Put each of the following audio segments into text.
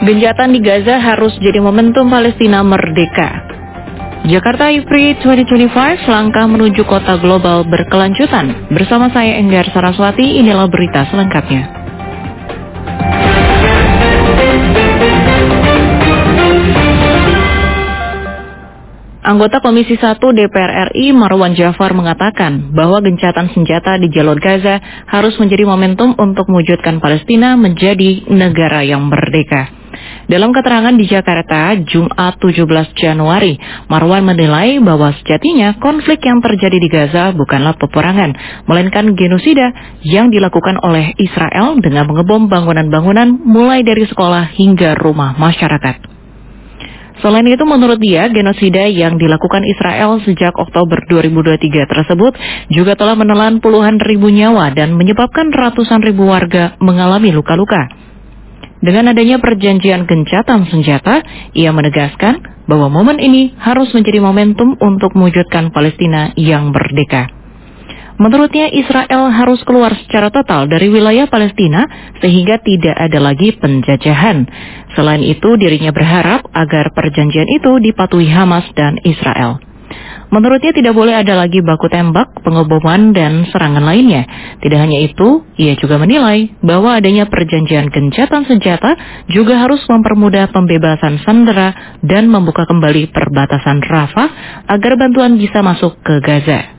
Gencatan di Gaza harus jadi momentum Palestina merdeka. Jakarta IPRI 2025 langkah menuju kota global berkelanjutan. Bersama saya Enggar Saraswati, inilah berita selengkapnya. Anggota Komisi 1 DPR RI Marwan Jafar mengatakan bahwa gencatan senjata di jalur Gaza harus menjadi momentum untuk mewujudkan Palestina menjadi negara yang merdeka. Dalam keterangan di Jakarta, Jumat 17 Januari, Marwan menilai bahwa sejatinya konflik yang terjadi di Gaza bukanlah peperangan, melainkan genosida yang dilakukan oleh Israel dengan mengebom bangunan-bangunan mulai dari sekolah hingga rumah masyarakat. Selain itu, menurut dia, genosida yang dilakukan Israel sejak Oktober 2023 tersebut juga telah menelan puluhan ribu nyawa dan menyebabkan ratusan ribu warga mengalami luka-luka. Dengan adanya perjanjian gencatan senjata, ia menegaskan bahwa momen ini harus menjadi momentum untuk mewujudkan Palestina yang merdeka. Menurutnya, Israel harus keluar secara total dari wilayah Palestina sehingga tidak ada lagi penjajahan. Selain itu, dirinya berharap agar perjanjian itu dipatuhi Hamas dan Israel. Menurutnya tidak boleh ada lagi baku tembak, pengeboman, dan serangan lainnya. Tidak hanya itu, ia juga menilai bahwa adanya perjanjian gencatan senjata juga harus mempermudah pembebasan sandera dan membuka kembali perbatasan Rafah agar bantuan bisa masuk ke Gaza.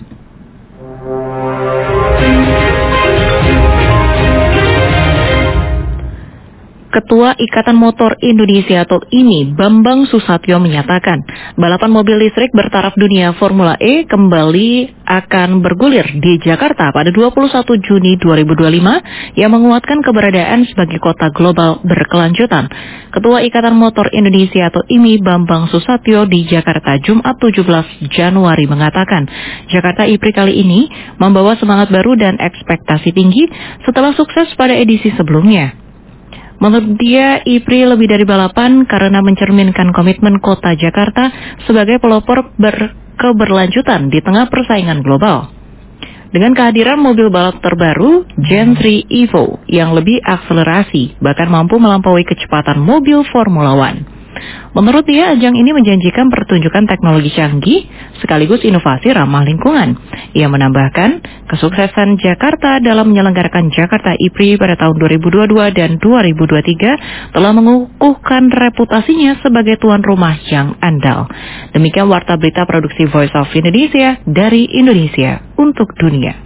Ketua Ikatan Motor Indonesia atau IMI, Bambang Susatyo menyatakan, balapan mobil listrik bertaraf dunia Formula E kembali akan bergulir di Jakarta pada 21 Juni 2025 yang menguatkan keberadaan sebagai kota global berkelanjutan. Ketua Ikatan Motor Indonesia atau IMI, Bambang Susatyo di Jakarta Jumat 17 Januari mengatakan, Jakarta IPRI kali ini membawa semangat baru dan ekspektasi tinggi setelah sukses pada edisi sebelumnya. Menurut dia, IPRI lebih dari balapan karena mencerminkan komitmen kota Jakarta sebagai pelopor keberlanjutan di tengah persaingan global. Dengan kehadiran mobil balap terbaru, Gen 3 Evo, yang lebih akselerasi, bahkan mampu melampaui kecepatan mobil Formula One. Menurut dia, ajang ini menjanjikan pertunjukan teknologi canggih sekaligus inovasi ramah lingkungan. Ia menambahkan, kesuksesan Jakarta dalam menyelenggarakan Jakarta IPRI pada tahun 2022 dan 2023 telah mengukuhkan reputasinya sebagai tuan rumah yang andal. Demikian Warta Berita Produksi Voice of Indonesia dari Indonesia untuk dunia.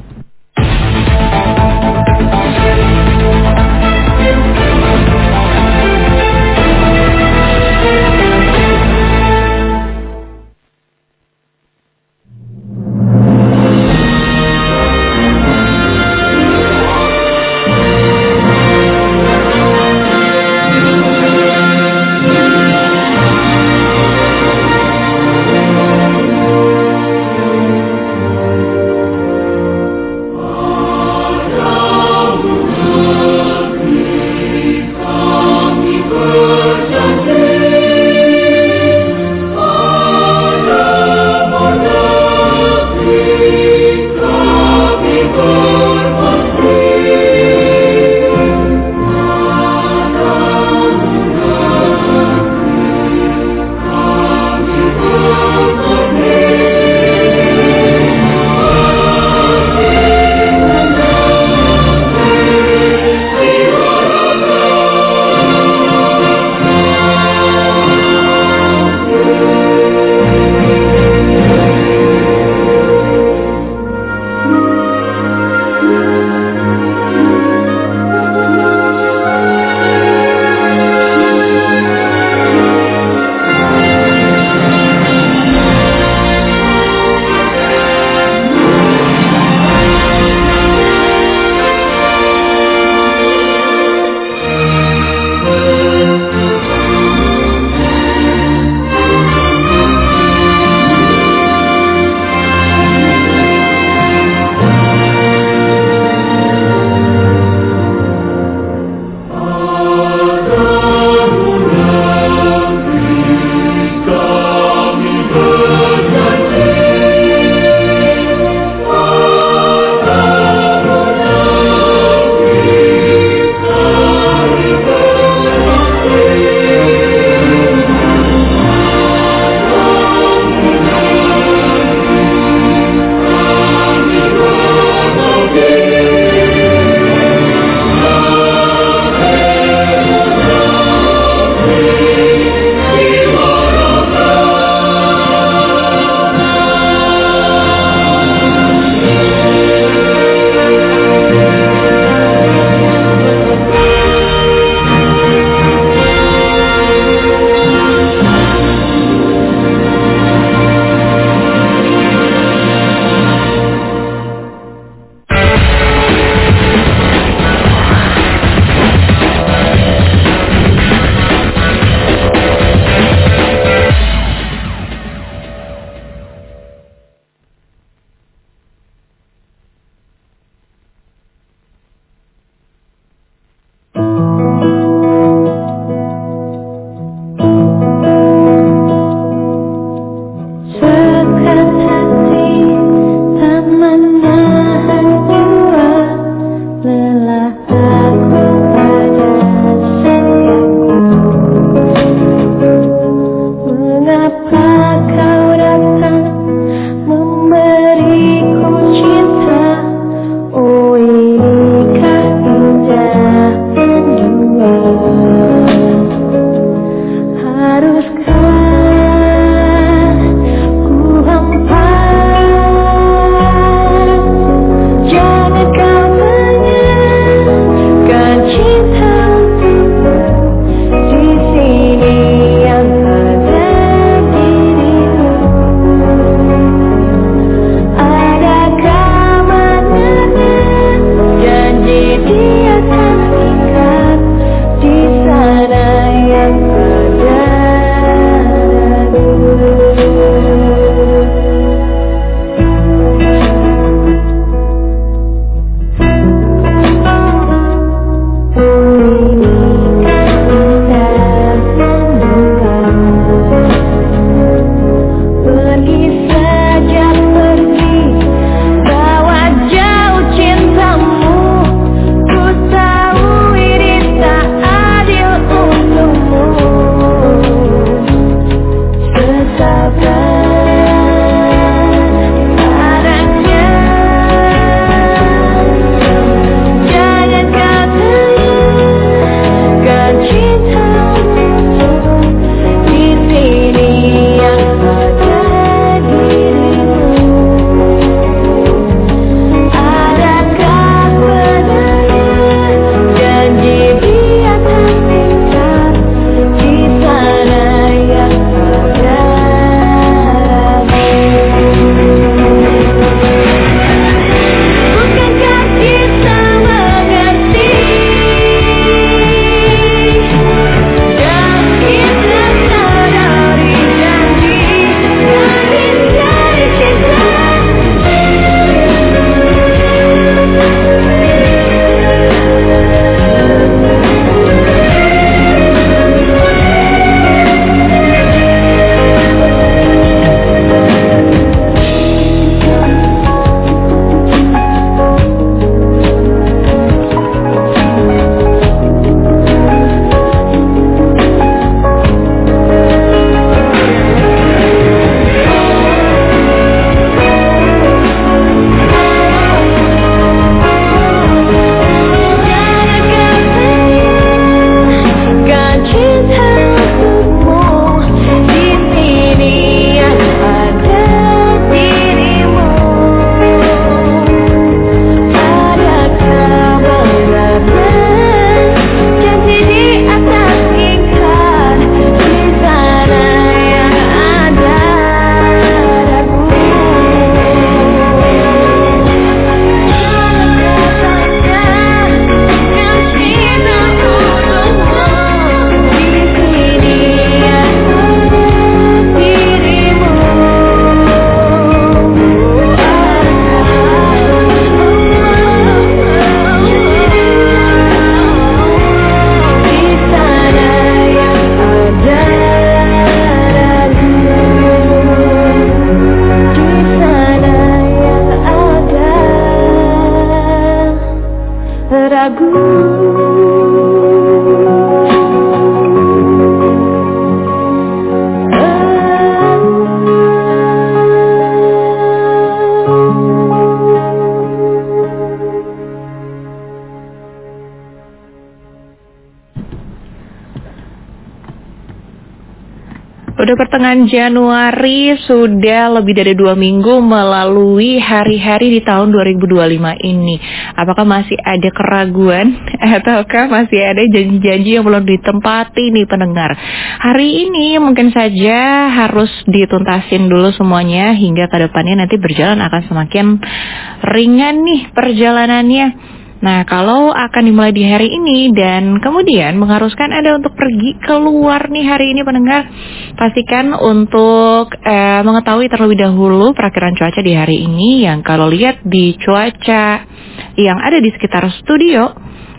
Udah pertengahan Januari, sudah lebih dari 2 minggu melalui hari-hari di tahun 2025 ini. Apakah masih ada keraguan ataukah masih ada janji-janji yang belum ditempati nih pendengar? Hari ini mungkin saja harus dituntasin dulu semuanya hingga ke depannya nanti berjalan akan semakin ringan nih perjalanannya. Nah, kalau akan dimulai di hari ini dan kemudian mengharuskan Anda untuk pergi keluar nih hari ini pendengar, pastikan untuk mengetahui terlebih dahulu perakiran cuaca di hari ini yang kalau lihat di cuaca yang ada di sekitar studio,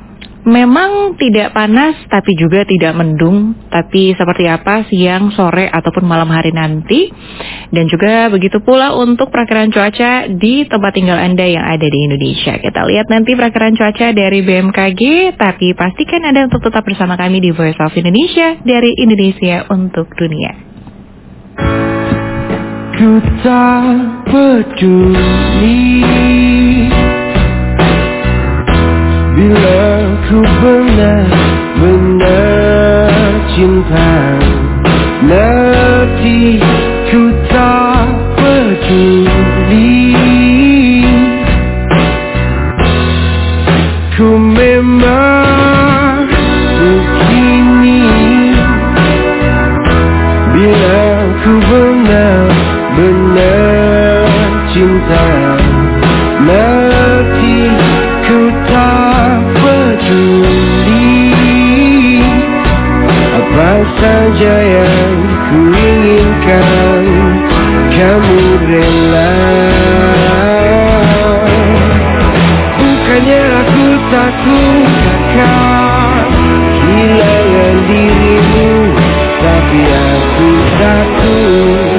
Memang tidak panas tapi juga tidak mendung, tapi seperti apa siang, sore ataupun malam hari nanti. Dan juga begitu pula untuk perakiran cuaca di tempat tinggal Anda yang ada di Indonesia. Kita lihat nanti perakiran cuaca dari BMKG, tapi pastikan Anda untuk tetap bersama kami di Voice of Indonesia dari Indonesia untuk Dunia. Ku tak peduli bila ku benar-benar cinta, nanti ku tak peduli. Ku memang begini bila ku benar-benar cinta, nanti ku tak peduli apa saja yang ku inginkan, kamu rela. Bukannya aku takut akan kehilangan dirimu, tapi aku takut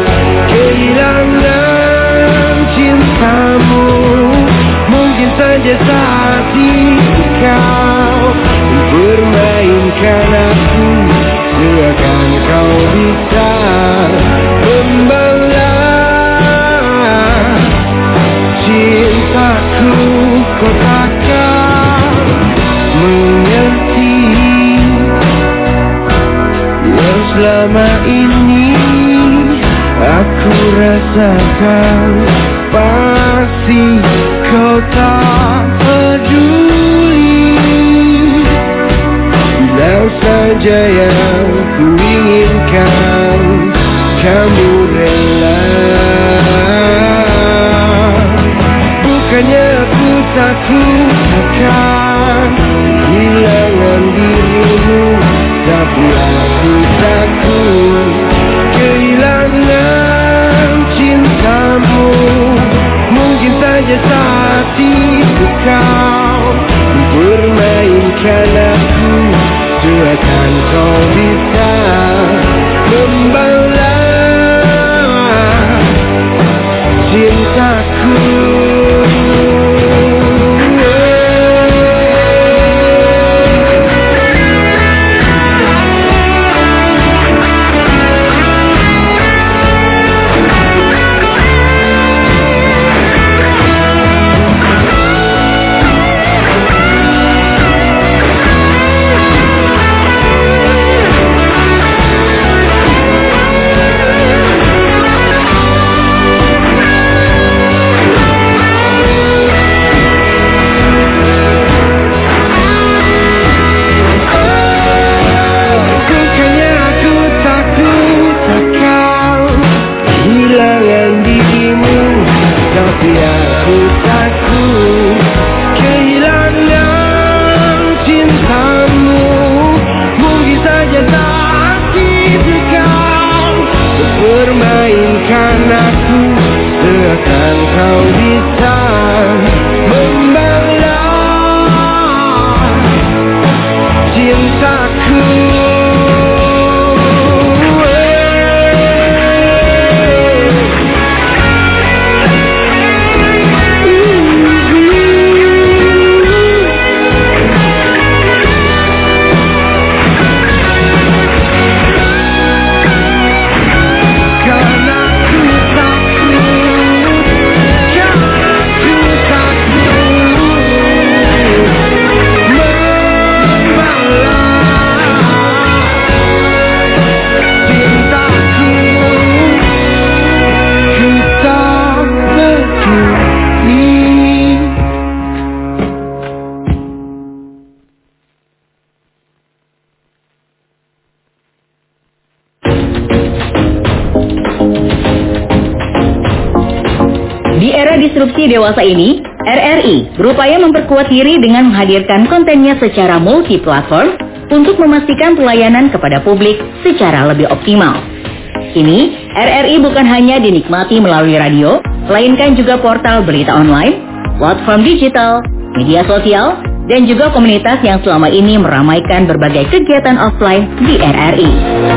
kehilangan cintamu. Mungkin saja saat itu kau mempermainkan aku, seakan kau bisa membalas cintaku. Kau takkan mengerti yang selama ini aku rasakan. Pasti kau tak peduli bila saja yang ku inginkan, kamu rela. Bukannya aku takut akan kehilangan dirimu, tapi aku takut kehilangan cintamu. Mungkin saja saat itu kau mempermainkan aku, seakan kau bisa membalas cintaku. Disrupsi dewasa ini, RRI berupaya memperkuat diri dengan menghadirkan kontennya secara multi-platform untuk memastikan pelayanan kepada publik secara lebih optimal. Kini, RRI bukan hanya dinikmati melalui radio, melainkan juga portal berita online, platform digital, media sosial, dan juga komunitas yang selama ini meramaikan berbagai kegiatan offline di RRI.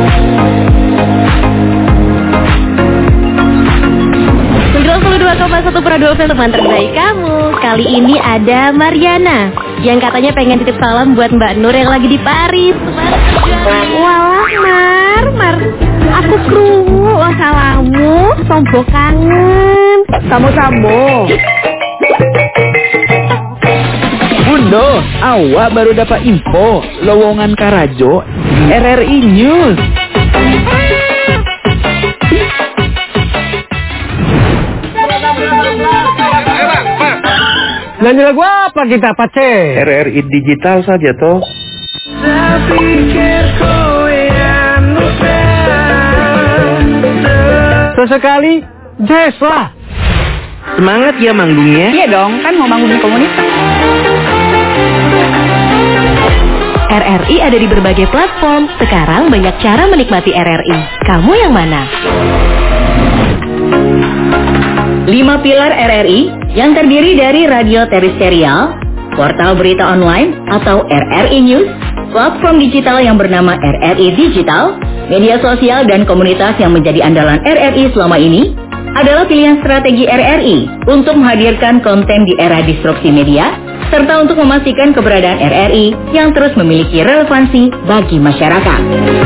92,1 FM teman terbaik kamu. Kali ini ada Mariana yang katanya pengen titip salam buat Mbak Nur yang lagi di Paris. Walah Mar, aku krungu salamu, sombo kangen. Sambo. Bundo, awak baru dapat info lowongan Karajo RRI News. Nyanyi lagu apa kita, Pace? RRI digital saja toh. Sesekali jazz lah. Semangat ya manggungnya. Iya dong, kan mau manggung di komunitas. RRI ada di berbagai platform. Sekarang banyak cara menikmati RRI. Kamu yang mana? 5 pilar RRI yang terdiri dari radio terestrial, portal berita online atau RRI News, platform digital yang bernama RRI Digital, media sosial dan komunitas yang menjadi andalan RRI selama ini adalah pilihan strategi RRI untuk menghadirkan konten di era disrupsi media serta untuk memastikan keberadaan RRI yang terus memiliki relevansi bagi masyarakat.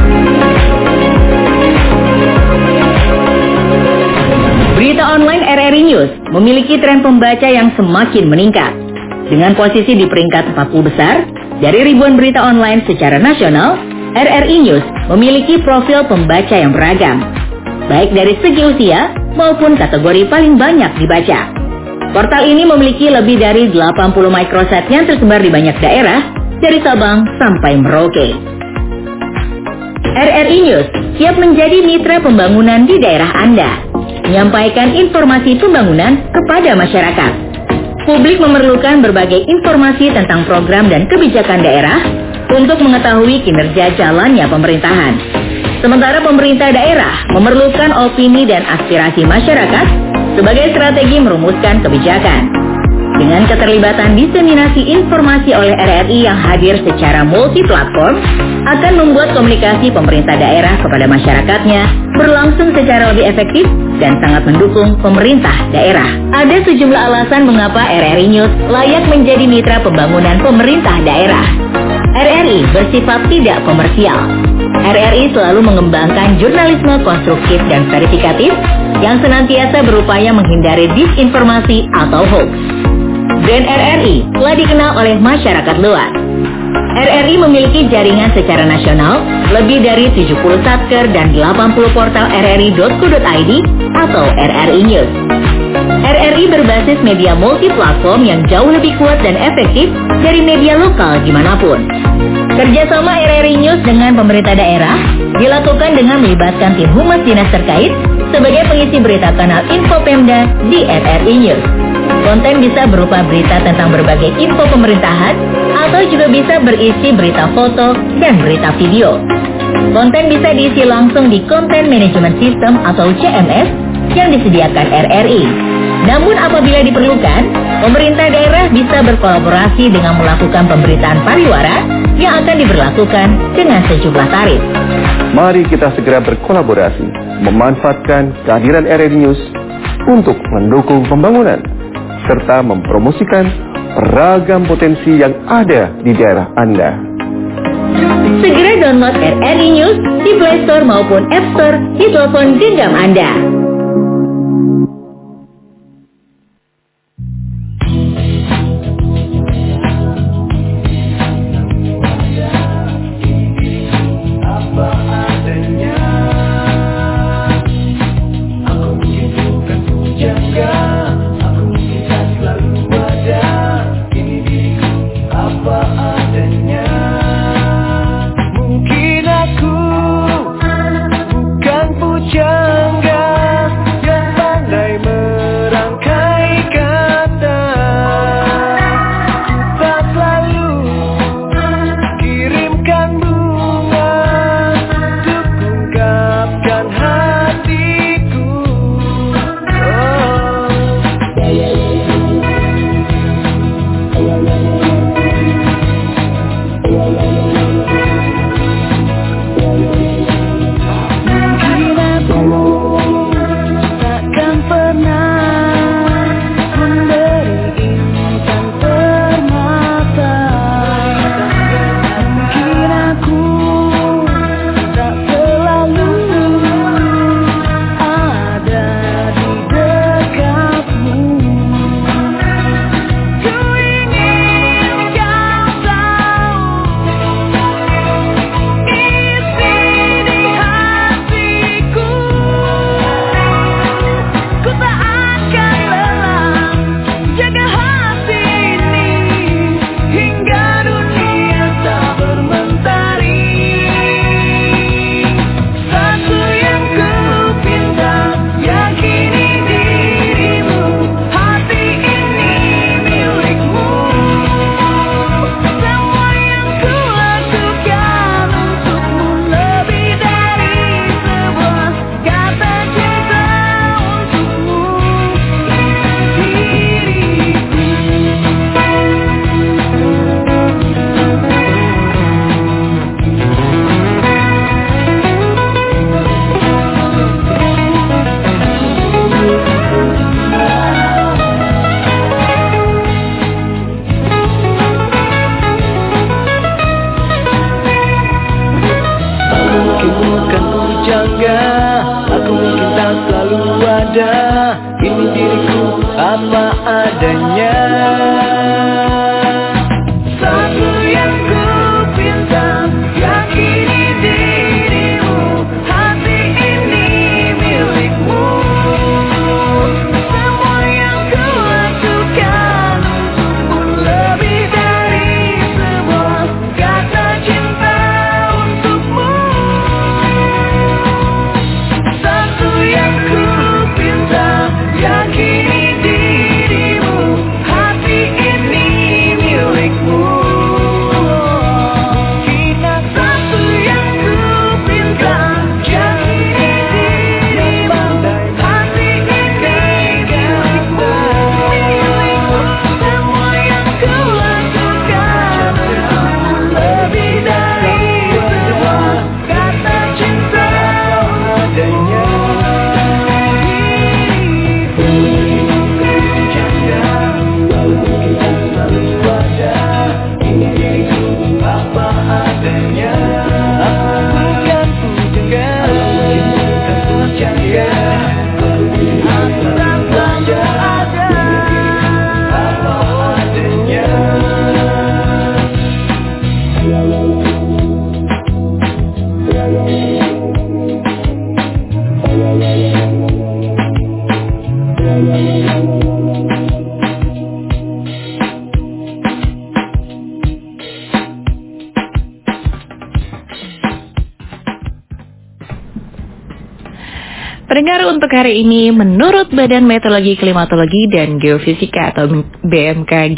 Berita online RRI News memiliki tren pembaca yang semakin meningkat. Dengan posisi di peringkat 40 besar, dari ribuan berita online secara nasional, RRI News memiliki profil pembaca yang beragam, baik dari segi usia maupun kategori paling banyak dibaca. Portal ini memiliki lebih dari 80 microsite yang tersebar di banyak daerah, dari Sabang sampai Merauke. RRI News siap menjadi mitra pembangunan di daerah Anda, menyampaikan informasi pembangunan kepada masyarakat. Publik memerlukan berbagai informasi tentang program dan kebijakan daerah untuk mengetahui kinerja jalannya pemerintahan. Sementara pemerintah daerah memerlukan opini dan aspirasi masyarakat sebagai strategi merumuskan kebijakan. Dengan keterlibatan diseminasi informasi oleh RRI yang hadir secara multi-platform, akan membuat komunikasi pemerintah daerah kepada masyarakatnya berlangsung secara lebih efektif dan sangat mendukung pemerintah daerah. Ada sejumlah alasan mengapa RRI News layak menjadi mitra pembangunan pemerintah daerah. RRI bersifat tidak komersial. RRI selalu mengembangkan jurnalisme konstruktif dan verifikatif yang senantiasa berupaya menghindari disinformasi atau hoax. Brand RRI telah dikenal oleh masyarakat luas. RRI memiliki jaringan secara nasional lebih dari 70 satker dan 80 portal rri.co.id atau RRI News. RRI berbasis media multi-platform yang jauh lebih kuat dan efektif dari media lokal dimanapun. Kerjasama RRI News dengan pemerintah daerah dilakukan dengan melibatkan tim humas dinas terkait sebagai pengisi berita kanal Info Pemda di RRI News. Konten bisa berupa berita tentang berbagai info pemerintahan atau juga bisa berisi berita foto dan berita video. Konten bisa diisi langsung di Content Management System atau CMS yang disediakan RRI. Namun apabila diperlukan, pemerintah daerah bisa berkolaborasi dengan melakukan pemberitaan pariwara yang akan diberlakukan dengan sejumlah tarif. Mari kita segera berkolaborasi, memanfaatkan kehadiran RRI News untuk mendukung pembangunan serta mempromosikan beragam potensi yang ada di daerah Anda. Segera download RRI News di Play Store maupun App Store di telepon genggam Anda. Mungkin aku bukan pujangga Pendengar, untuk hari ini menurut Badan Meteorologi, Klimatologi dan Geofisika atau BMKG,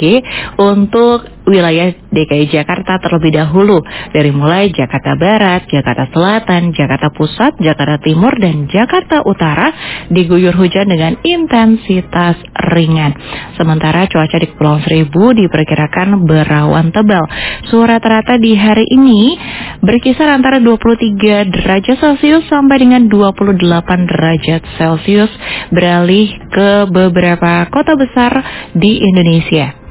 untuk wilayah DKI Jakarta terlebih dahulu, dari mulai Jakarta Barat, Jakarta Selatan, Jakarta Pusat, Jakarta Timur, dan Jakarta Utara diguyur hujan dengan intensitas ringan. Sementara cuaca di Kepulauan Seribu diperkirakan berawan tebal. Suhu rata-rata di hari ini berkisar antara 23 derajat Celcius sampai dengan 28 derajat Celcius, beralih ke beberapa kota besar di Indonesia.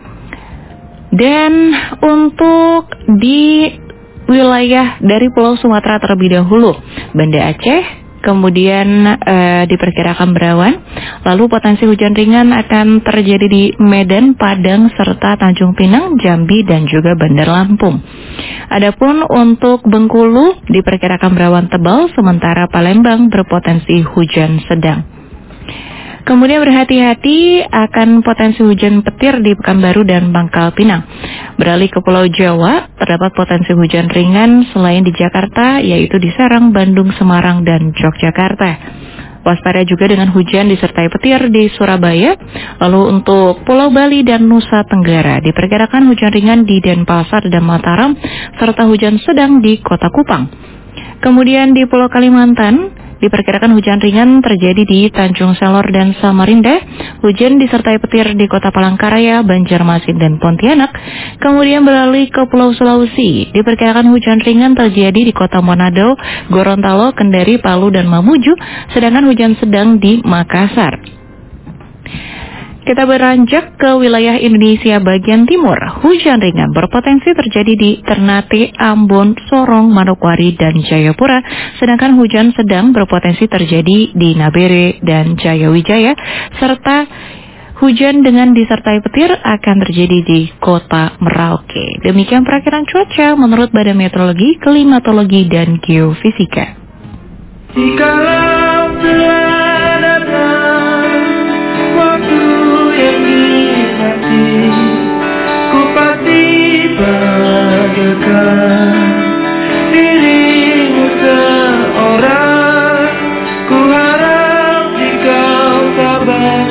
Dan untuk di wilayah dari Pulau Sumatera terlebih dahulu, Banda Aceh, kemudian diperkirakan berawan, lalu potensi hujan ringan akan terjadi di Medan, Padang, serta Tanjung Pinang, Jambi, dan juga Bandar Lampung. Adapun untuk Bengkulu diperkirakan berawan tebal, sementara Palembang berpotensi hujan sedang. Kemudian berhati-hati akan potensi hujan petir di Pekanbaru dan Pangkal Pinang. Beralih ke Pulau Jawa, terdapat potensi hujan ringan selain di Jakarta, yaitu di Serang, Bandung, Semarang, dan Yogyakarta. Waspada juga dengan hujan disertai petir di Surabaya. Lalu untuk Pulau Bali dan Nusa Tenggara diperkirakan hujan ringan di Denpasar dan Mataram, serta hujan sedang di Kota Kupang. Kemudian di Pulau Kalimantan Diperkirakan hujan ringan terjadi di Tanjung Selor dan Samarinda. Hujan disertai petir di Kota Palangkaraya, Banjarmasin, dan Pontianak. Kemudian beralih ke Pulau Sulawesi. Diperkirakan hujan ringan terjadi di Kota Manado, Gorontalo, Kendari, Palu, dan Mamuju. Sedangkan hujan sedang di Makassar. Kita beranjak ke wilayah Indonesia bagian timur. Hujan ringan berpotensi terjadi di Ternate, Ambon, Sorong, Manokwari, dan Jayapura. Sedangkan hujan sedang berpotensi terjadi di Nabere dan Jayawijaya. Serta hujan dengan disertai petir akan terjadi di Kota Merauke. Demikian perakiran cuaca menurut Badan Meteorologi, Klimatologi, dan Geofisika. Jikalau telah datang waktu yang dinanti, ku pasti bahagiakan dirimu seorang. Ku harap jika sabar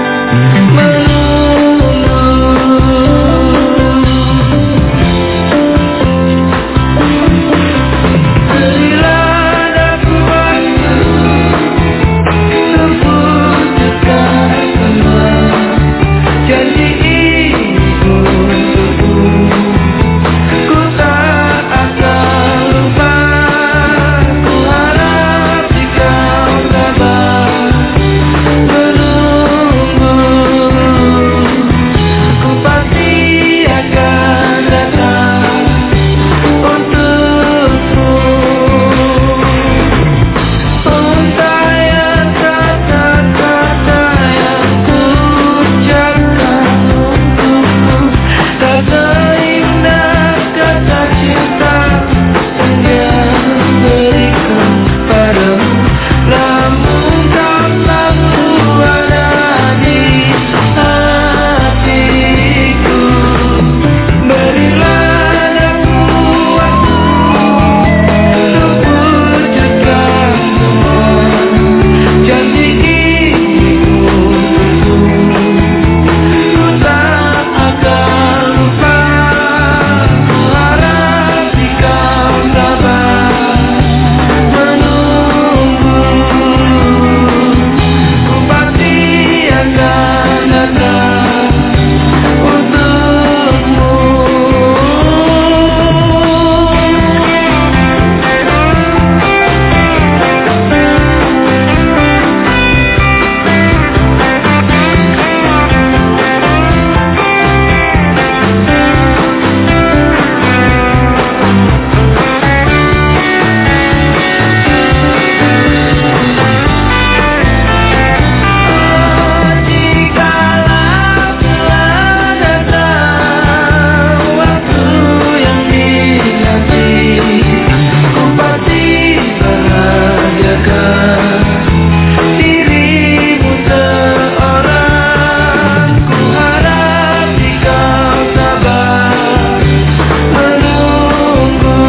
menunggu. Berilah aku waktu untuk wujudkan semua janji itu untukku. Ku tak akan lupa. Ku harap jika sabar menunggu. Ku pasti akan datang untukmu. Untayan kata-kata yang ku ucapkan untukmu, tak seindah kata cinta yang dia berikan padamu. Namun kau selalu ada di hatiku. Berilah aku waktu untuk wujudkan semua janji itu untukku. Ku tak akan lupa. Ku harap jika sabar menunggu. Ku pasti akan datang untukmu. Jikalau telah datang waktu yang dinanti, ku pasti bahagiakan dirimu seorang. Ku harap jika sabar menunggu.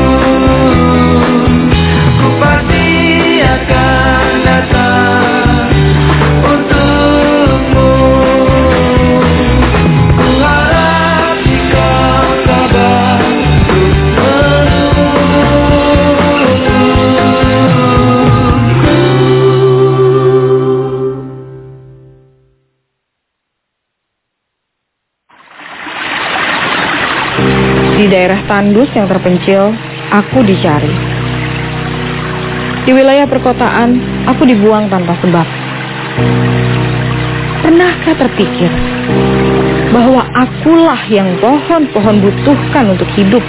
Ku pasti akan datang untukmu. Ku harap jika sabar Di daerah tandus yang terpencil, aku dicari. Di wilayah perkotaan, aku dibuang tanpa sebab. Pernahkah terpikir bahwa akulah yang pohon-pohon butuhkan untuk hidup?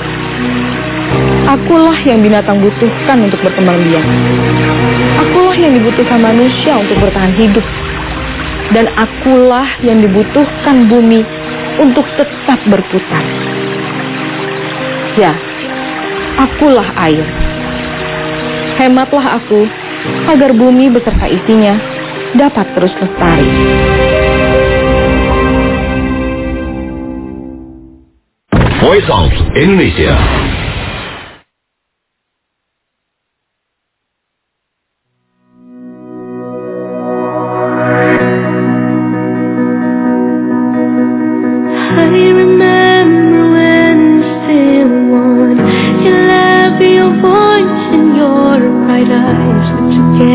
Akulah yang binatang butuhkan untuk berkembang biak. Akulah yang dibutuhkan manusia untuk bertahan hidup. Dan akulah yang dibutuhkan bumi untuk tetap berputar. Ya, akulah air. Hematlah aku agar bumi beserta isinya dapat terus lestari. Voice of Indonesia. Your voice and your bright eyes, but together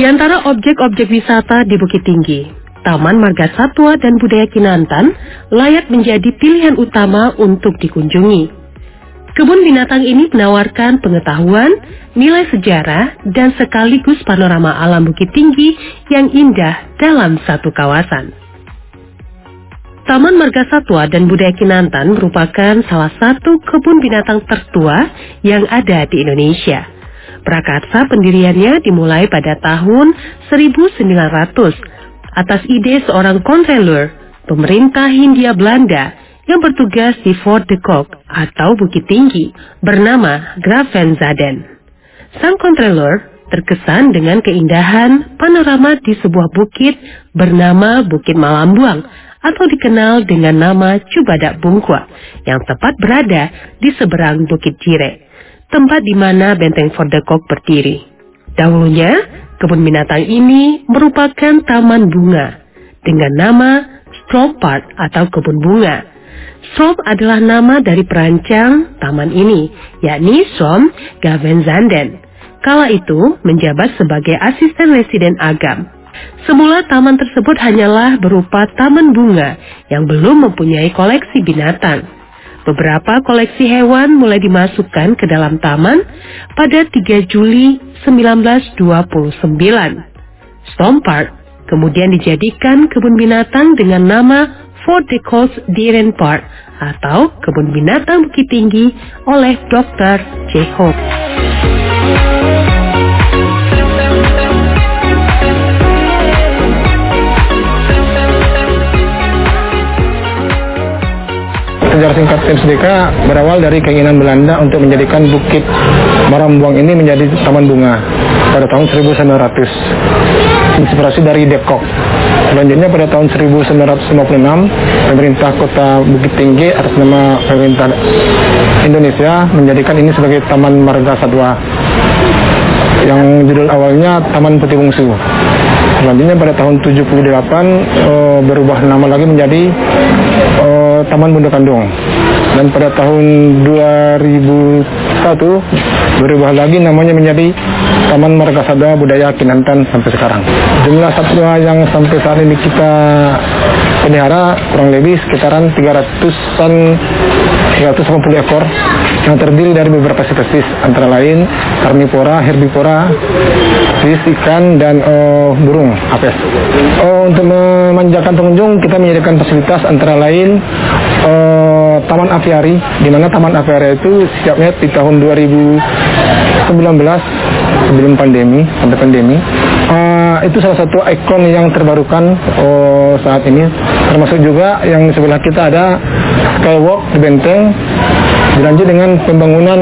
antara objek-objek wisata di Bukit Tinggi, Taman Marga Satwa dan Budaya Kinantan layak menjadi pilihan utama untuk dikunjungi. Kebun binatang ini menawarkan pengetahuan, nilai sejarah, dan sekaligus panorama alam Bukit Tinggi yang indah dalam satu kawasan. Taman Marga Satwa dan Budaya Kinantan merupakan salah satu kebun binatang tertua yang ada di Indonesia. Prakarsa pendiriannya dimulai pada tahun 1900 atas ide seorang konselor pemerintah Hindia Belanda yang bertugas di Fort de Kock atau Bukit Tinggi bernama Graaf van Zaden. Sang konselor terkesan dengan keindahan panorama di sebuah bukit bernama Bukit Malambuang atau dikenal dengan nama Cubadak Bungkwa yang tepat berada di seberang Bukit Jire, tempat di mana benteng Fort de Kock berdiri. Dahulunya, kebun binatang ini merupakan taman bunga dengan nama Stroop Park atau kebun bunga. Stroop adalah nama dari perancang taman ini, yakni Som Gaven Zanden. Kala itu menjabat sebagai asisten residen Agam. Semula taman tersebut hanyalah berupa taman bunga yang belum mempunyai koleksi binatang. Beberapa koleksi hewan mulai dimasukkan ke dalam taman pada 3 Juli 1929. Stroop Park kemudian dijadikan kebun binatang dengan nama Fort de Kock Dierenpark atau kebun binatang Bukit Tinggi oleh Dr. J. Hope. Sejarah singkat TMSDK berawal dari keinginan Belanda untuk menjadikan Bukit Malambuang ini menjadi taman bunga pada tahun 1900. Inspirasi dari De Kock. Selanjutnya pada tahun 1956, pemerintah kota Bukit Tinggi atas nama pemerintah Indonesia menjadikan ini sebagai Taman Marga Satwa yang judul awalnya Taman Putih Bungsu. Selanjutnya pada tahun 78 berubah nama lagi menjadi Taman Bunda Kandung. Dan pada tahun 2001 berubah lagi namanya menjadi Taman Marga Satwa Budaya Kinantan sampai sekarang. Jumlah satwa yang sampai saat ini kita pelihara kurang lebih sekitaran 380 ekor yang terdiri dari beberapa spesies antara lain karnivora, herbivora, fish, ikan, dan burung apes. Untuk memanjakan pengunjung kita menyediakan fasilitas antara lain taman aviari, di mana taman aviari itu siapnya di tahun 2019 sebelum pandemi, sampai pandemi. Itu salah satu ikon yang terbarukan saat ini. Termasuk juga yang di sebelah kita ada skywalk di benteng, dilanjut dengan pembangunan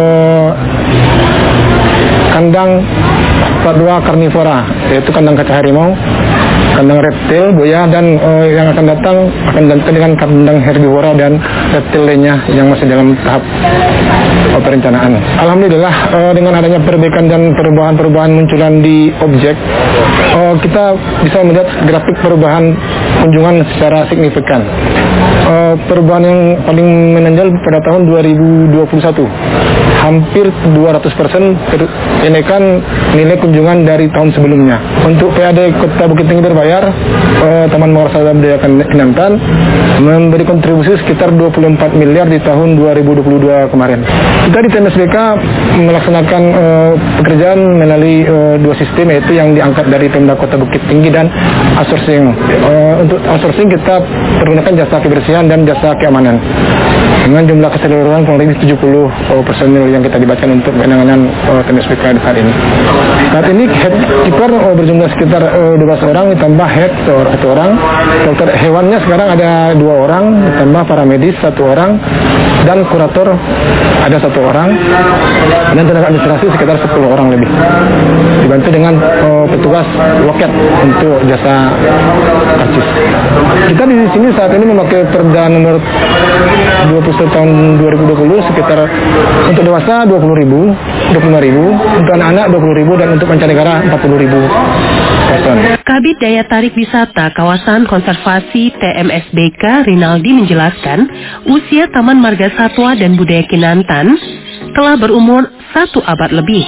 kandang satwa karnivora, yaitu kandang kaca harimau, kandang reptil, buaya, dan yang akan datang dengan kandang herbivora dan reptil lainnya yang masih dalam tahap perencanaan. Alhamdulillah dengan adanya perbaikan dan perubahan-perubahan munculan di objek, kita bisa melihat grafik perubahan kunjungan secara signifikan. Perubahan yang paling menonjol pada tahun 2021, hampir 200% kenaikan nilai kunjungan dari tahun sebelumnya. Untuk PAD Kota Bukit Tinggi berbayar, Taman Marga Satwa Budaya Kinantan memberi kontribusi sekitar 24 miliar di tahun 2022 kemarin. Kita di TMSDK melaksanakan pekerjaan melalui dua sistem, yaitu yang diangkat dari Pemda Kota Bukit Tinggi dan outsourcing. Untuk outsourcing kita menggunakan jasa kebersihan dan jasa keamanan dengan jumlah keseluruhan kurang lebih 70 personil yang kita libatkan untuk penanganan TMSDK saat ini. Saat ini head keeper berjumlah sekitar 12 orang, ditambah head 1 orang, dokter hewannya sekarang ada 2 orang, ditambah paramedis 1 orang, dan kurator ada 1 orang, dan tenaga administrasi sekitar 10 orang lebih. Dibantu dengan petugas loket untuk jasa karcis. Kita di sini saat ini memakai Perda nomor 21 tahun 2020 sekitar untuk dewasa 25.000, untuk anak-anak 20.000, dan untuk mancanegara 40.000 person. Kabid Daya Tarik Wisata Kawasan Konservasi TMSBK Rinaldi menjelaskan, usia Taman Marga Satwa dan Budaya Kinantan telah berumur 1 abad lebih.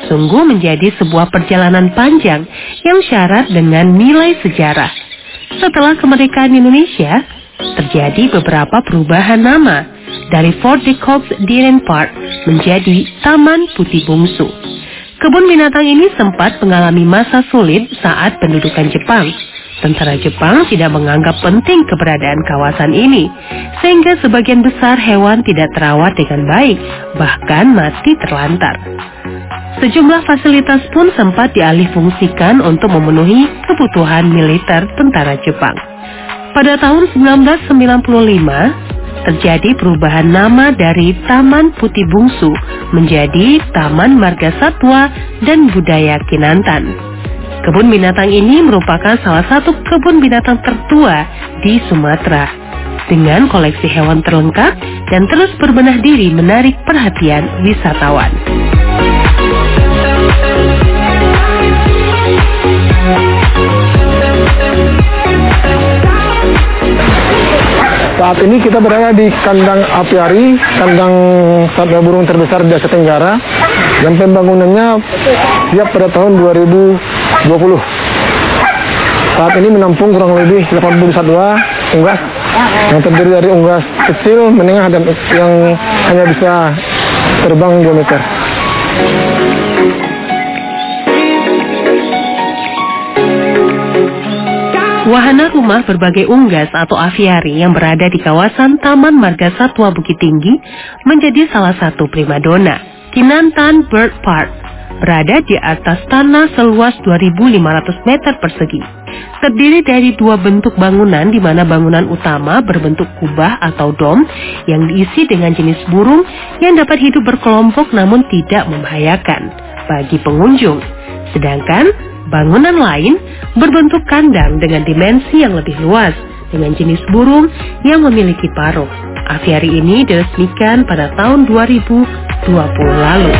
sungguh menjadi sebuah perjalanan panjang yang syarat dengan nilai sejarah. Setelah kemerdekaan Indonesia, terjadi beberapa perubahan nama dari Fort de Kock Deeren Park menjadi Taman Putih Bungsu. Kebun binatang ini sempat mengalami masa sulit saat pendudukan Jepang. Tentara Jepang tidak menganggap penting keberadaan kawasan ini, sehingga sebagian besar hewan tidak terawat dengan baik, bahkan mati terlantar. Sejumlah fasilitas pun sempat dialihfungsikan untuk memenuhi kebutuhan militer tentara Jepang. Pada tahun 1995, terjadi perubahan nama dari Taman Putih Bungsu menjadi Taman Marga Satwa dan Budaya Kinantan. Kebun binatang ini merupakan salah satu kebun binatang tertua di Sumatera, dengan koleksi hewan terlengkap dan terus berbenah diri menarik perhatian wisatawan. Saat ini kita berada di kandang apiari, kandang satwa burung terbesar di Asia Tenggara, yang pembangunannya siap pada tahun 2020. Saat ini menampung kurang lebih 80 satwa unggas yang terdiri dari unggas kecil, menengah, dan yang hanya bisa terbang 2 meter. Wahana rumah berbagai unggas atau aviari yang berada di kawasan Taman Marga Satwa Bukit Tinggi menjadi salah satu primadona. Kinantan Bird Park berada di atas tanah seluas 2.500 meter persegi. Terdiri dari 2 bentuk bangunan, di mana bangunan utama berbentuk kubah atau dom yang diisi dengan jenis burung yang dapat hidup berkelompok namun tidak membahayakan bagi pengunjung. Sedangkan bangunan lain berbentuk kandang dengan dimensi yang lebih luas dengan jenis burung yang memiliki paruh. Aviari ini diresmikan pada tahun 2020 lalu.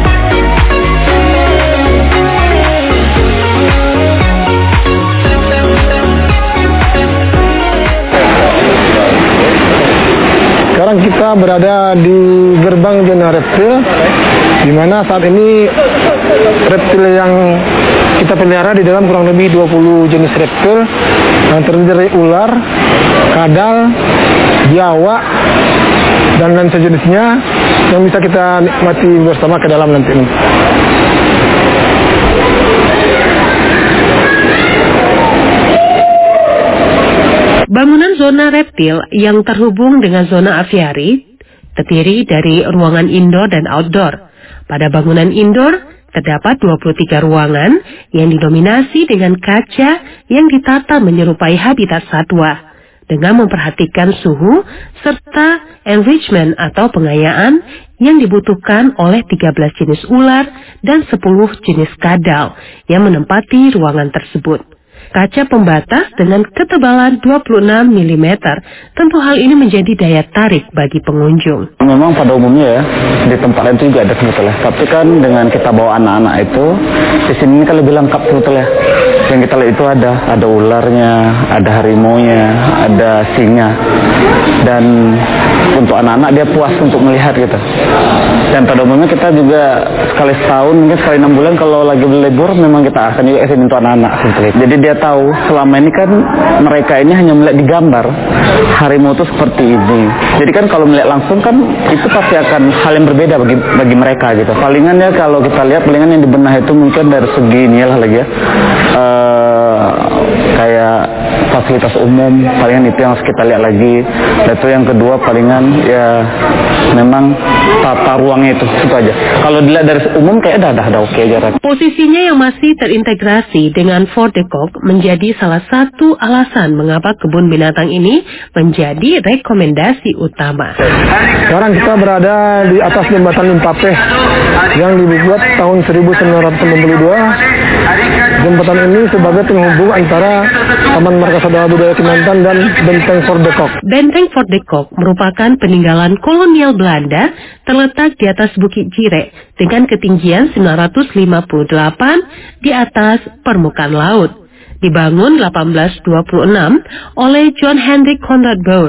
Sekarang kita berada di gerbang zona reptil, di mana saat ini reptil yang kita pelihara di dalam kurang lebih 20 jenis reptil yang terdiri dari ular, kadal, biawak, dan lain sejenisnya yang bisa kita nikmati bersama ke dalam nanti ini. Bangunan zona reptil yang terhubung dengan zona aviari terdiri dari ruangan indoor dan outdoor. Pada bangunan indoor terdapat 23 ruangan yang didominasi dengan kaca yang ditata menyerupai habitat satwa dengan memperhatikan suhu serta enrichment atau pengayaan yang dibutuhkan oleh 13 jenis ular dan 10 jenis kadal yang menempati ruangan tersebut. Kaca pembatas dengan ketebalan 26 mm, tentu hal ini menjadi daya tarik bagi pengunjung. Memang pada umumnya ya, di tempat lain itu juga ada sebetulnya. Tapi kan dengan kita bawa anak-anak itu, di sini kan lebih lengkap sebetulnya. Yang kita lihat itu ada ularnya, ada harimaunya, ada singa. Dan untuk anak-anak dia puas untuk melihat gitu. Dan pada umumnya kita juga sekali setahun, mungkin sekali 6 bulan kalau lagi berlibur, memang kita akan juga kesini untuk anak-anak sebetulnya. Jadi dia tahu selama ini kan mereka ini hanya melihat di gambar harimau itu seperti ini. Jadi kan kalau melihat langsung kan itu pasti akan hal yang berbeda bagi mereka gitu. Palingan ya kalau kita lihat palingan yang dibenah itu mungkin dari segi inilah lagi ya. Kayak fasilitas umum, palingan itu yang harus kita lihat lagi. Dan itu yang kedua palingan ya memang tata ruangnya itu aja. Kalau dilihat dari umum kayak ada oke aja. Posisinya yang masih terintegrasi dengan Fort de Kock menjadi salah satu alasan mengapa kebun binatang ini menjadi rekomendasi utama. Sekarang kita berada di atas jembatan Limpapeh yang dibuat tahun 1992. Jembatan ini sebagai penghubung antara Taman Marga Satwa Budaya Kinantan dan Benteng Fort de Kock. Benteng Fort de Kock merupakan peninggalan kolonial Belanda terletak di atas Bukit Jirek dengan ketinggian 958 di atas permukaan laut. Dibangun 1826 oleh John Hendrik Conrad Boer.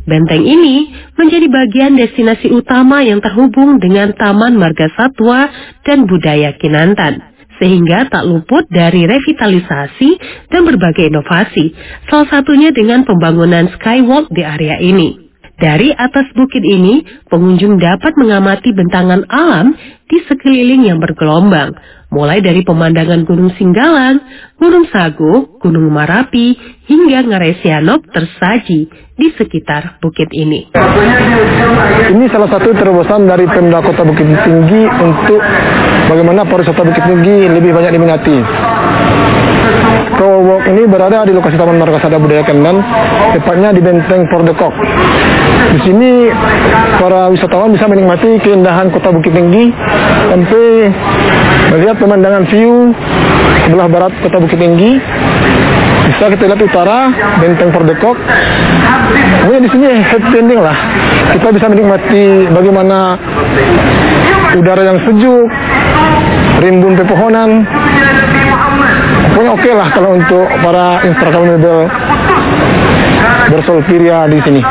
Benteng ini menjadi bagian destinasi utama yang terhubung dengan Taman Marga Satwa dan Budaya Kinantan, sehingga tak luput dari revitalisasi dan berbagai inovasi, salah satunya dengan pembangunan skywalk di area ini. Dari atas bukit ini, pengunjung dapat mengamati bentangan alam di sekeliling yang bergelombang, mulai dari pemandangan Gunung Singgalang, Gunung Sago, Gunung Marapi, hingga Ngarai Sianok tersaji di sekitar bukit ini. Ini salah satu terobosan dari Pemda Kota Bukit Tinggi untuk bagaimana pariwisata Bukit Tinggi lebih banyak diminati. Skywalk ini berada di lokasi Taman Marga Satwa Budaya Kinantan, tepatnya di Benteng Pordekok. Di sini para wisatawan bisa menikmati keindahan Kota Bukit Tinggi sampai melihat pemandangan view sebelah barat Kota Bukit Tinggi. Bisa kita lihat utara Benteng Pordekok. Kemudian di sini happy ending lah. Kita bisa menikmati bagaimana udara yang sejuk, rimbun pepohonan. Pokoknya oke lah kalau untuk para instagramable bersolpiria di sini.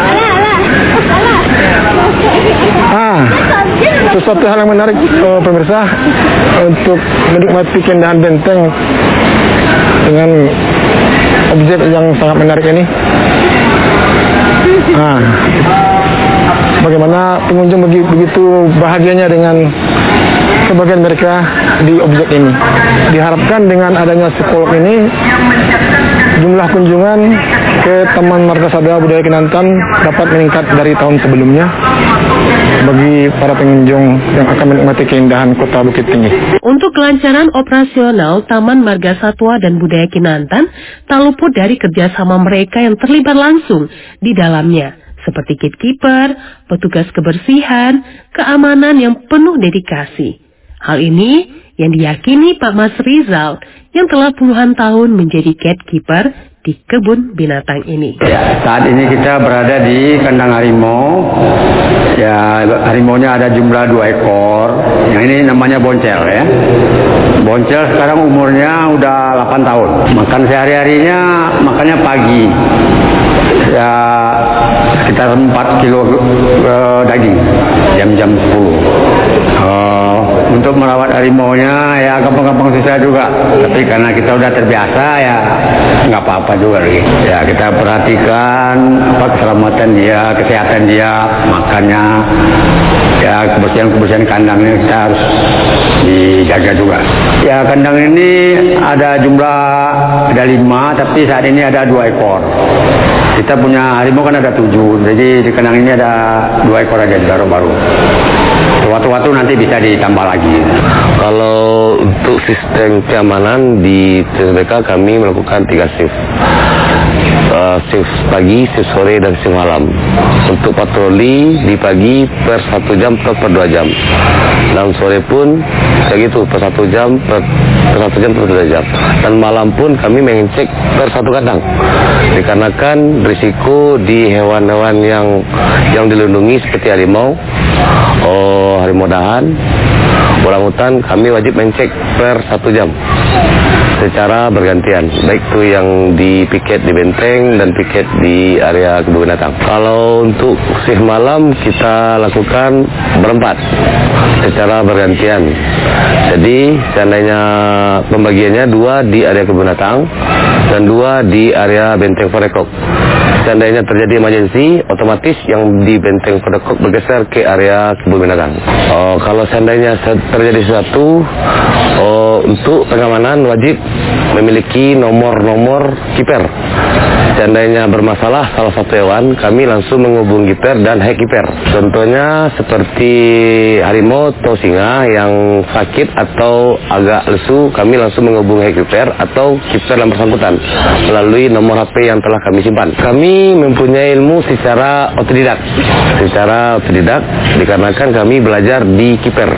Sesuatu hal yang menarik pemirsa untuk menikmati keindahan benteng dengan objek yang sangat menarik ini. Bagaimana pengunjung begitu bahagianya dengan sebagian mereka di objek ini. Diharapkan dengan adanya skywalk ini, jumlah kunjungan ke Taman Marga Satwa Budaya Kinantan dapat meningkat dari tahun sebelumnya bagi para pengunjung yang akan menikmati keindahan Kota Bukit Tinggi. Untuk kelancaran operasional Taman Marga Satwa dan Budaya Kinantan tak luput dari kerjasama mereka yang terlibat langsung di dalamnya, seperti gatekeeper, petugas kebersihan, keamanan yang penuh dedikasi. Hal ini yang diyakini Pak Mas Rizal yang telah puluhan tahun menjadi gatekeeper di kebun binatang ini. Ya, saat ini kita berada di kandang harimau. Ya, harimaunya ada jumlah 2 ekor. Yang ini namanya Boncel ya. Boncel sekarang umurnya udah 8 tahun. Makan sehari-harinya makannya pagi. Ya, sekitar 4 kilo daging jam-jam 10. Untuk merawat harimaunya ya gampang-gampang susah juga. Tapi karena kita udah terbiasa ya nggak apa-apa juga lagi. Ya kita perhatikan keselamatan dia, kesehatan dia, makannya, ya kebersihan kandangnya kita harus dijaga juga. Ya kandang ini ada 5, tapi saat ini ada 2 ekor. Kita punya harimau kan ada 7, jadi di kandang ini ada 2 ekor aja baru-baru. Waktu-waktu nanti bisa ditambah lagi. Kalau untuk sistem keamanan di TSBK kami melakukan 3 shift. Shift pagi, shift sore, dan shift malam. Untuk patroli di pagi per 1 jam per 2 jam. Dan sore pun kayak gitu per 1 jam per 1 jam per 2 jam. Dan malam pun kami mengecek per 1 kandang. Dikarenakan risiko di hewan-hewan yang dilindungi seperti harimau, harimau dahan, orangutan, kami wajib mencek per 1 jam secara bergantian, baik itu yang di piket di benteng dan piket di area kebun binatang. Kalau untuk shift malam kita lakukan berempat secara bergantian. Jadi seandainya pembagiannya 2 di area kebun binatang dan 2 di area benteng Pordekok. Seandainya terjadi emergency, otomatis yang di benteng Pordekok bergeser ke area kebun binatang. Kalau seandainya terjadi sesuatu, untuk pengamanan wajib memiliki nomor kiper. Seandainya bermasalah salah satu hewan, kami langsung menghubungi kiper dan head kiper. Contohnya seperti harimau atau singa yang sakit atau agak lesu, kami langsung menghubungi head kiper atau kiper yang bersangkutan melalui nomor HP yang telah kami simpan. Kami mempunyai ilmu secara otodidak. Dikarenakan kami belajar di kiper.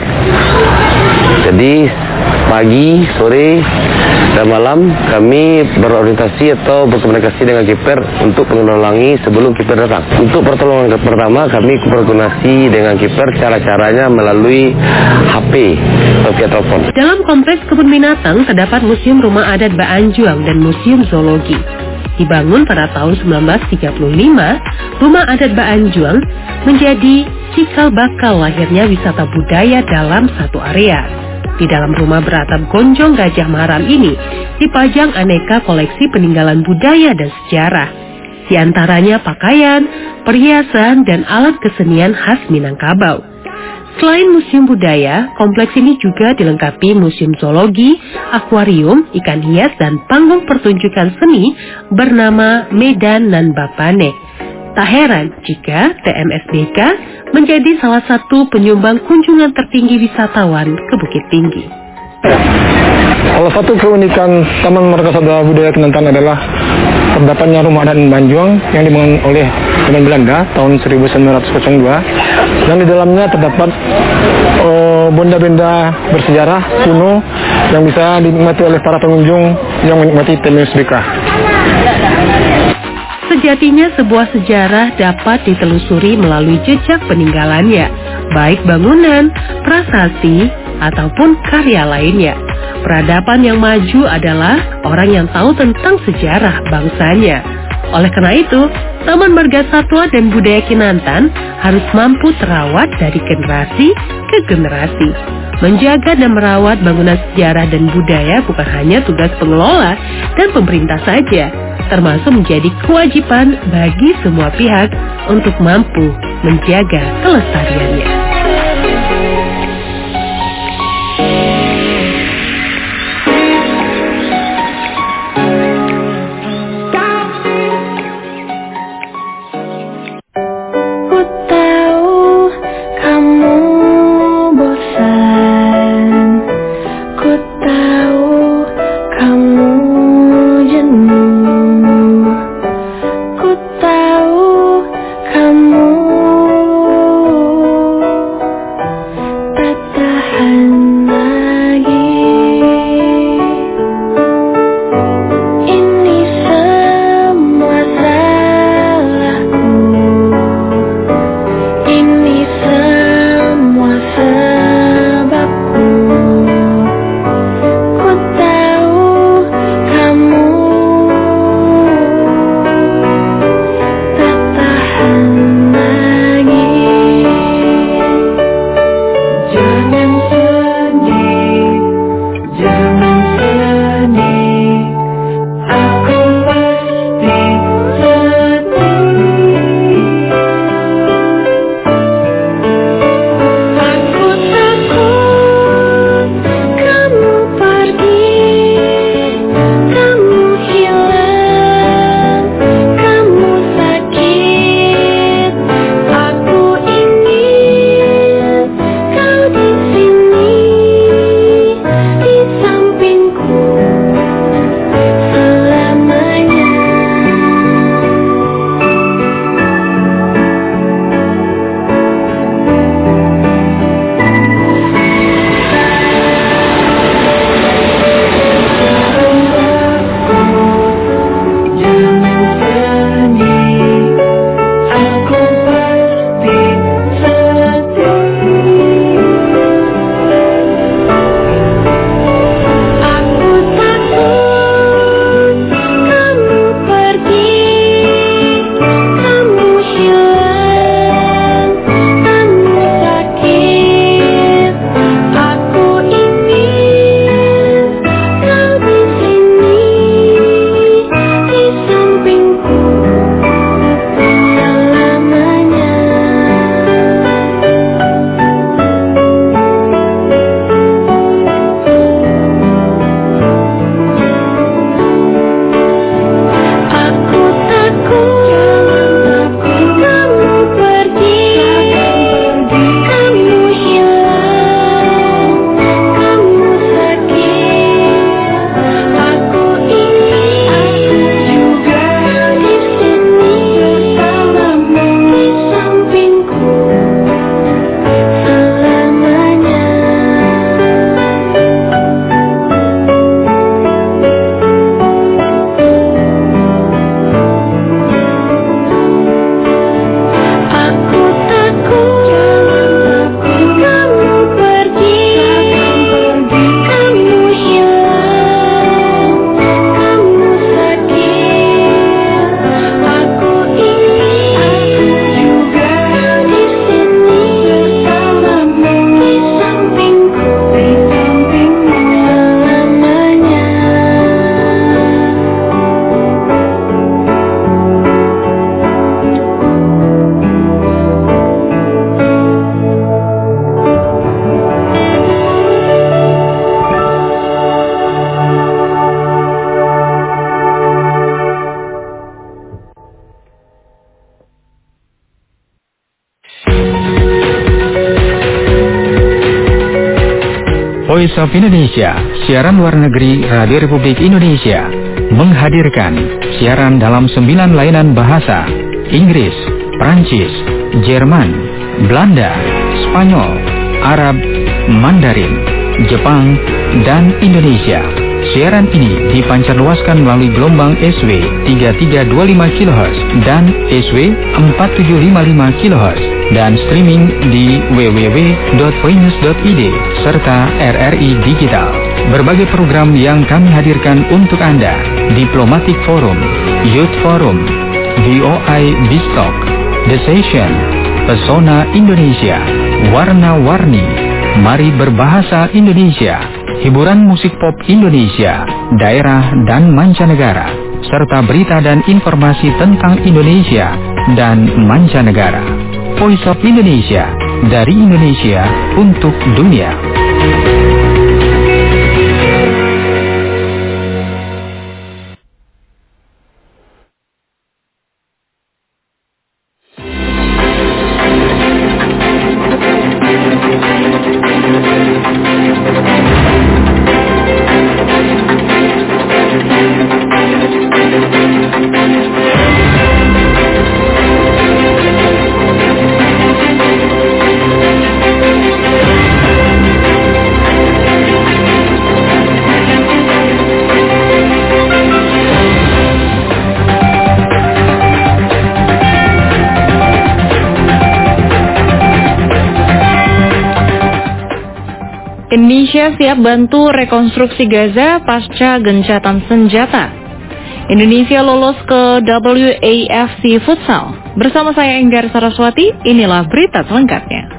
Jadi pagi, sore, dan malam kami berorientasi atau berkomunikasi dengan kiper untuk menolongi sebelum kiper datang. Untuk pertolongan pertama kami berkoordinasi dengan kiper cara-caranya melalui HP atau via telepon. Dalam kompleks kebun binatang terdapat Museum Rumah Adat Baanjuang dan Museum Zoologi. Dibangun pada tahun 1935, Rumah Adat Baanjuang menjadi cikal bakal lahirnya wisata budaya dalam satu area. Di dalam rumah beratap gonjong Gajah Maram ini dipajang aneka koleksi peninggalan budaya dan sejarah. Di antaranya pakaian, perhiasan, dan alat kesenian khas Minangkabau. Selain museum budaya, kompleks ini juga dilengkapi museum zoologi, akuarium, ikan hias, dan panggung pertunjukan seni bernama Medan Nan Bapane. Tak heran jika TMSBK menjadi salah satu penyumbang kunjungan tertinggi wisatawan ke Bukit Tinggi. Salah satu keunikan Taman Marga Satwa Budaya Kinantan adalah terdapatnya Rumah Adat Banjuang yang dibangun oleh zaman Belanda tahun 1902, dan di dalamnya terdapat benda-benda bersejarah kuno yang bisa dinikmati oleh para pengunjung yang menikmati TMSBK. Sejatinya sebuah sejarah dapat ditelusuri melalui jejak peninggalannya, baik bangunan, prasasti, ataupun karya lainnya. Peradaban yang maju adalah orang yang tahu tentang sejarah bangsanya. Oleh karena itu, Taman Marga Satwa dan Budaya Kinantan harus mampu terawat dari generasi ke generasi. Menjaga dan merawat bangunan sejarah dan budaya bukan hanya tugas pengelola dan pemerintah saja, termasuk menjadi kewajiban bagi semua pihak untuk mampu menjaga kelestariannya. Voice of Indonesia, siaran luar negeri Radio Republik Indonesia, menghadirkan siaran dalam 9 layanan bahasa: Inggris, Prancis, Jerman, Belanda, Spanyol, Arab, Mandarin, Jepang, dan Indonesia. Siaran ini dipancarluaskan melalui gelombang SW 3325 kHz dan SW 4755 kHz dan streaming di www.voinews.id serta RRI Digital. Berbagai program yang kami hadirkan untuk Anda: Diplomatic Forum, Youth Forum, VOI Bistalk, The Session, Pesona Indonesia, Warna-Warni, Mari Berbahasa Indonesia, hiburan musik pop Indonesia, daerah dan mancanegara, serta berita dan informasi tentang Indonesia dan mancanegara. Voice of Indonesia, dari Indonesia untuk dunia. Indonesia siap bantu rekonstruksi Gaza pasca gencatan senjata. Indonesia lolos ke WAFC Futsal. Bersama saya Enggar Saraswati, inilah berita selengkapnya.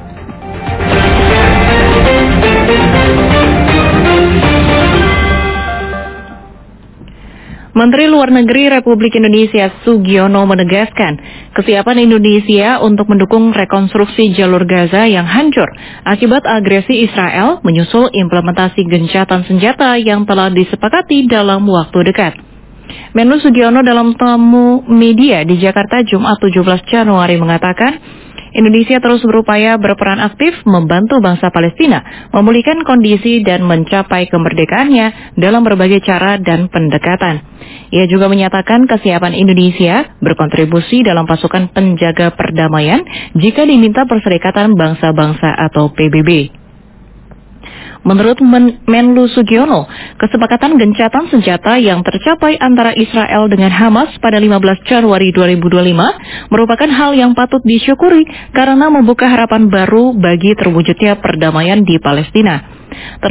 Menteri Luar Negeri Republik Indonesia Sugiono menegaskan kesiapan Indonesia untuk mendukung rekonstruksi jalur Gaza yang hancur akibat agresi Israel menyusul implementasi gencatan senjata yang telah disepakati dalam waktu dekat. Menlu Sugiono dalam temu media di Jakarta Jumat 17 Januari mengatakan, Indonesia terus berupaya berperan aktif membantu bangsa Palestina memulihkan kondisi dan mencapai kemerdekaannya dalam berbagai cara dan pendekatan. Ia juga menyatakan kesiapan Indonesia berkontribusi dalam pasukan penjaga perdamaian jika diminta Perserikatan Bangsa-Bangsa atau PBB. Menurut Menlu Sugiono, kesepakatan gencatan senjata yang tercapai antara Israel dengan Hamas pada 15 Januari 2025 merupakan hal yang patut disyukuri karena membuka harapan baru bagi terwujudnya perdamaian di Palestina.